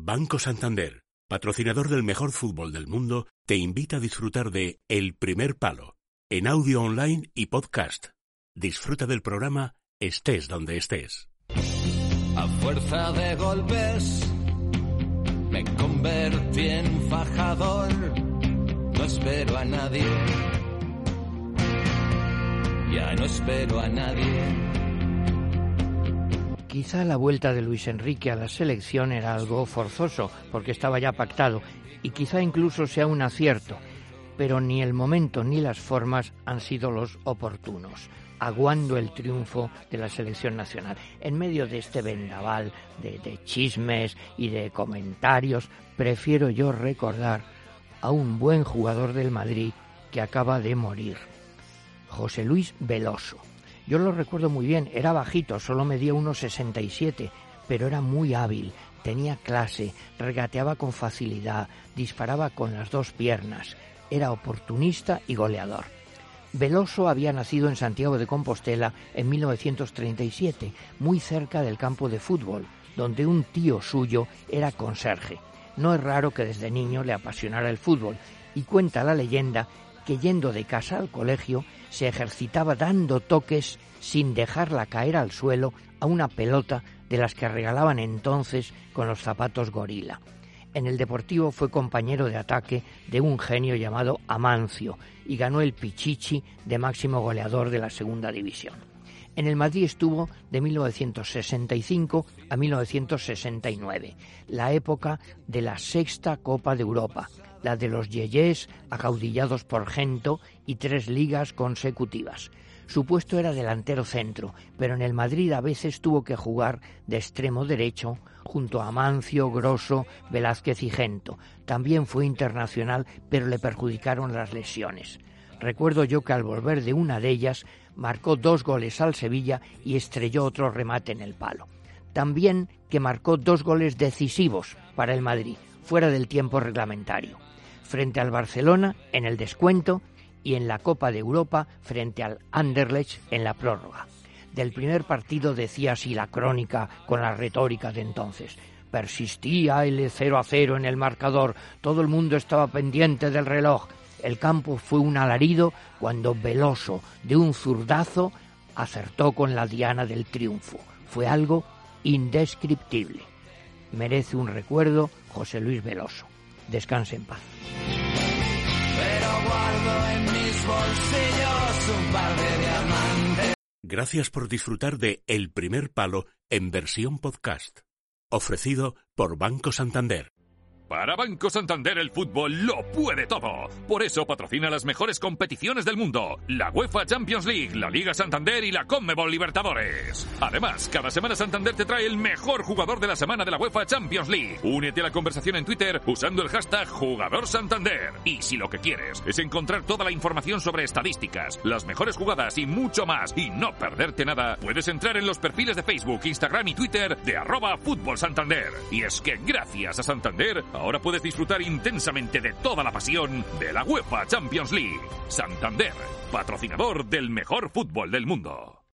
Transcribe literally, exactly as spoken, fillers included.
Banco Santander, patrocinador del mejor fútbol del mundo, te invita a disfrutar de El Primer Palo, en audio online y podcast. Disfruta del programa estés donde estés. A fuerza de golpes me convertí en fajador. No espero a nadie. Ya no espero a nadie. Quizá la vuelta de Luis Enrique a la selección era algo forzoso, porque estaba ya pactado, y quizá incluso sea un acierto, pero ni el momento ni las formas han sido los oportunos, aguando el triunfo de la selección nacional. En medio de este vendaval de, de chismes y de comentarios, prefiero yo recordar a un buen jugador del Madrid que acaba de morir, José Luis Veloso. Yo lo recuerdo muy bien, era bajito, solo medía uno sesenta y siete, pero era muy hábil, tenía clase, regateaba con facilidad, disparaba con las dos piernas, era oportunista y goleador. Veloso había nacido en Santiago de Compostela en mil novecientos treinta y siete, muy cerca del campo de fútbol, donde un tío suyo era conserje. No es raro que desde niño le apasionara el fútbol, y cuenta la leyenda que yendo de casa al colegio se ejercitaba dando toques sin dejarla caer al suelo a una pelota de las que regalaban entonces con los zapatos gorila. En el Deportivo fue compañero de ataque de un genio llamado Amancio y ganó el Pichichi de máximo goleador de la segunda división. En el Madrid estuvo de mil novecientos sesenta y cinco a mil novecientos sesenta y nueve, la época de la sexta Copa de Europa, la de los yeyés acaudillados por Gento y tres ligas consecutivas. Su puesto era delantero centro, pero en el Madrid a veces tuvo que jugar de extremo derecho junto a Amancio, Grosso, Velázquez y Gento. También fue internacional, pero le perjudicaron las lesiones. Recuerdo yo que al volver de una de ellas marcó dos goles al Sevilla y estrelló otro remate en el palo. También que marcó dos goles decisivos para el Madrid, fuera del tiempo reglamentario, frente al Barcelona en el descuento y en la Copa de Europa frente al Anderlecht en la prórroga. Del primer partido decía así la crónica con la retórica de entonces: persistía el cero a cero en el marcador, todo el mundo estaba pendiente del reloj. El campo fue un alarido cuando Veloso, de un zurdazo, acertó con la diana del triunfo. Fue algo indescriptible. Merece un recuerdo José Luis Veloso. Descanse en paz. Pero guardo en mis bolsillos un par de diamantes. Gracias por disfrutar de El Primer Palo en versión podcast. Ofrecido por Banco Santander. Para Banco Santander el fútbol lo puede todo. Por eso patrocina las mejores competiciones del mundo: la UEFA Champions League, la Liga Santander y la Conmebol Libertadores. Además, cada semana Santander te trae el mejor jugador de la semana de la UEFA Champions League. Únete a la conversación en Twitter usando el hashtag Jugador Santander. Y si lo que quieres es encontrar toda la información sobre estadísticas, las mejores jugadas y mucho más, y no perderte nada, puedes entrar en los perfiles de Facebook, Instagram y Twitter de arroba Fútbol Santander. Y es que gracias a Santander ahora puedes disfrutar intensamente de toda la pasión de la UEFA Champions League. Santander, patrocinador del mejor fútbol del mundo.